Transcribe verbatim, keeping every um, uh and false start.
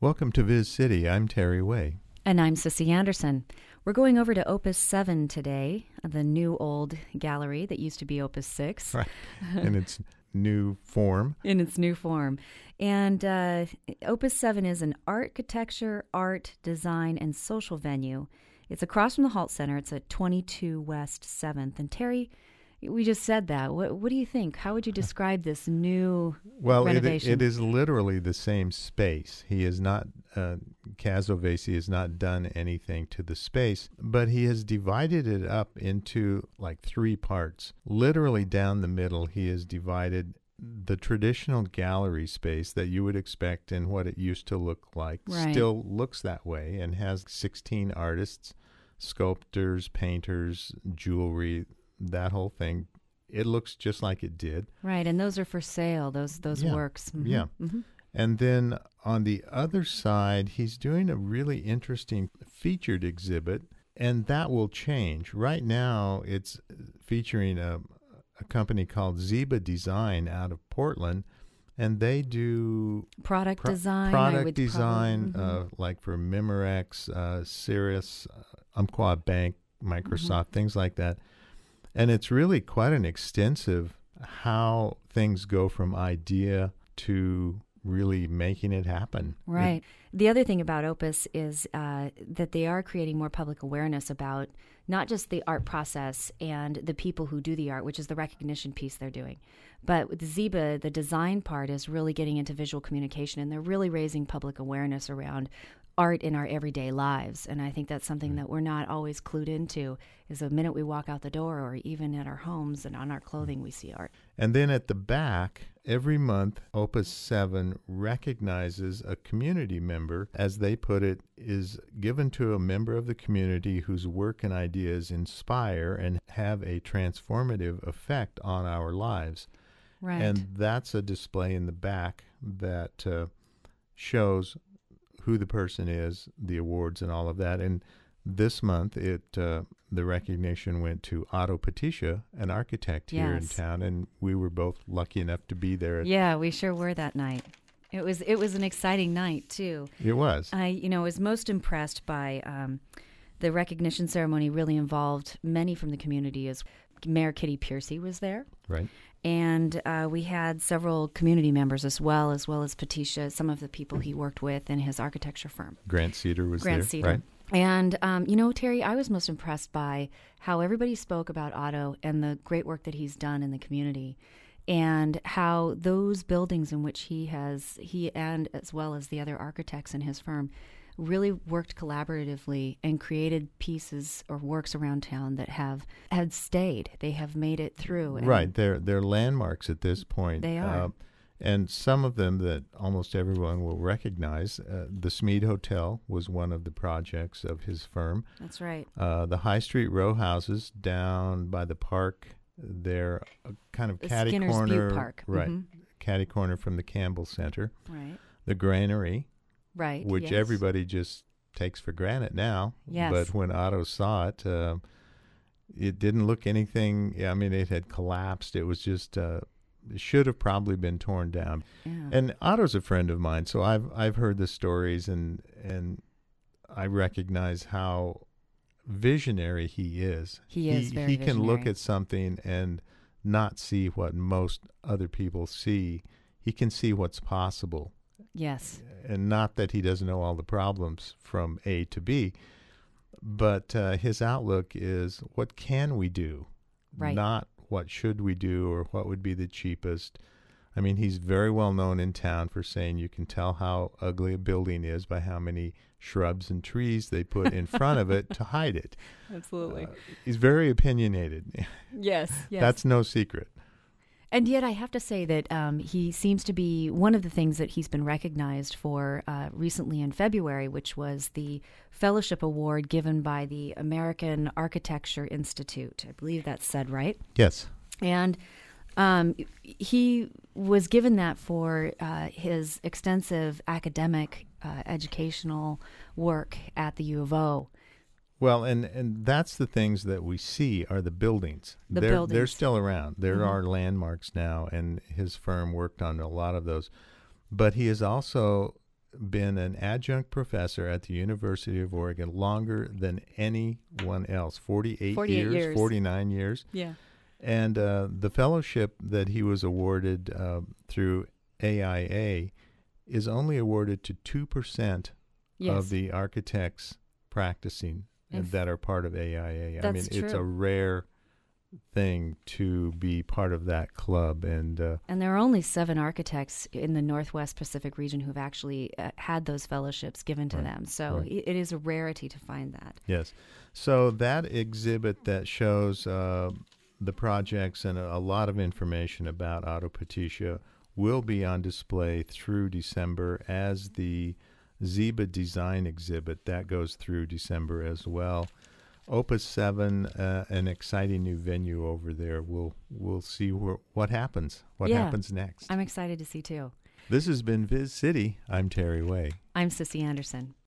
Welcome to Viz City. I'm Terry Way. And I'm Sissy Anderson. We're going over to Opus seven today, the new old gallery that used to be Opus six. Right. In its new form. In its new form. And uh, Opus seven is an architecture, art, design, and social venue. It's across from the Halt Center. It's at twenty-two West seventh. And Terry, we just said that. What, what do you think? How would you describe this new well, renovation? Well, it, it is literally the same space. He is not, uh, Casovesi has not done anything to the space, but he has divided it up into like three parts. Literally down the middle, he has divided the traditional gallery space that you would expect and what it used to look like. Right. Still looks that way and has sixteen artists, sculptors, painters, jewelry, that whole thing. It looks just like it did. Right, and those are for sale, those those yeah. works. Mm-hmm. Yeah. Mm-hmm. And then on the other side, he's doing a really interesting featured exhibit, and that will change. Right now, it's featuring a, a company called Ziba Design out of Portland, and they do product pro- design. Product I would design, probably, mm-hmm. uh, like for Memorex, uh, Cirrus, uh, Umpqua Bank, Microsoft, mm-hmm. things like that. And it's really quite an extensive how things go from idea to really making it happen. Right. It, the other thing about Opus is uh, that they are creating more public awareness about not just the art process and the people who do the art, which is the recognition piece they're doing, but with Ziba, the design part is really getting into visual communication, and they're really raising public awareness around art in our everyday lives. And I think that's something that we're not always clued into, is the minute we walk out the door or even at our homes and on our clothing, we see art. And then at the back, every month, Opus seven recognizes a community member, as they put it, is given to a member of the community whose work and ideas inspire and have a transformative effect on our lives. Right. And that's a display in the back that uh, shows who the person is, the awards and all of that. And this month, it uh, the recognition went to Otto Patisha, an architect here yes. in town, and we were both lucky enough to be there. Yeah, we sure were that night. It was it was an exciting night, too. It was. I, you know, was most impressed by um, the recognition ceremony. Really involved many from the community. As Mayor Kitty Piercy was there. Right. And uh, we had several community members as well, as well as Patisha, some of the people he worked with in his architecture firm. Grant Cedar was Grant there, Cedar. right? And, um, you know, Terry, I was most impressed by how everybody spoke about Otto and the great work that he's done in the community, and how those buildings in which he has, he and as well as the other architects in his firm, really worked collaboratively and created pieces or works around town that have have stayed. They have made it through. Right. They're, they're landmarks at this point. They are. Uh, and some of them that almost everyone will recognize. Uh, the Smead Hotel was one of the projects of his firm. That's right. Uh, the High Street row houses down by the park, they're a kind of the catty Skinner's corner. View Park. Right. Mm-hmm. Catty corner from the Campbell Center. Right. The Granary. Right. Which yes. everybody just takes for granted now. Yes. But when Otto saw it, uh, it didn't look anything. I mean, it had collapsed. It was just, uh, it should have probably been torn down. Yeah. And Otto's a friend of mine, so I've I've heard the stories, and and I recognize how visionary he is. He is he, very He can visionary. look at something and not see what most other people see. He can see what's possible. Yes. And not that he doesn't know all the problems from A to B, but uh, his outlook is, what can we do? Right. Not what should we do or what would be the cheapest. I mean, he's very well known in town for saying you can tell how ugly a building is by how many shrubs and trees they put in front of it to hide it. Absolutely. Uh, he's very opinionated. Yes, yes. That's no secret. And yet I have to say that um, he seems to be one of the things that he's been recognized for uh, recently in February, which was the Fellowship Award given by the American Architecture Institute. I believe that's said right. Yes. And um, he was given that for uh, his extensive academic uh, educational work at the U of O. Well, and, and that's the things that we see are the buildings. The they're, buildings. They're still around. There Mm-hmm. are landmarks now, and his firm worked on a lot of those. But he has also been an adjunct professor at the University of Oregon longer than anyone else, forty-eight, forty-eight years, years, forty-nine years. Yeah. And uh, the fellowship that he was awarded uh, through A I A is only awarded to two percent Yes. of the architects practicing If- that are part of A I A. I That's mean, it's true. a rare thing to be part of that club. And uh, And there are only seven architects in the Northwest Pacific region who've actually uh, had those fellowships given to Right, them. So right. i- it is a rarity to find that. yes, so that exhibit that shows uh, the projects and a, a lot of information about Otto Petitia will be on display through December as the Ziba Design exhibit. That goes through December as well. Opus seven, uh, an exciting new venue over there. We'll we'll see where, what happens. What Yeah. happens next. I'm excited to see too. This has been Viz City. I'm Terry Way. I'm Sissy Anderson.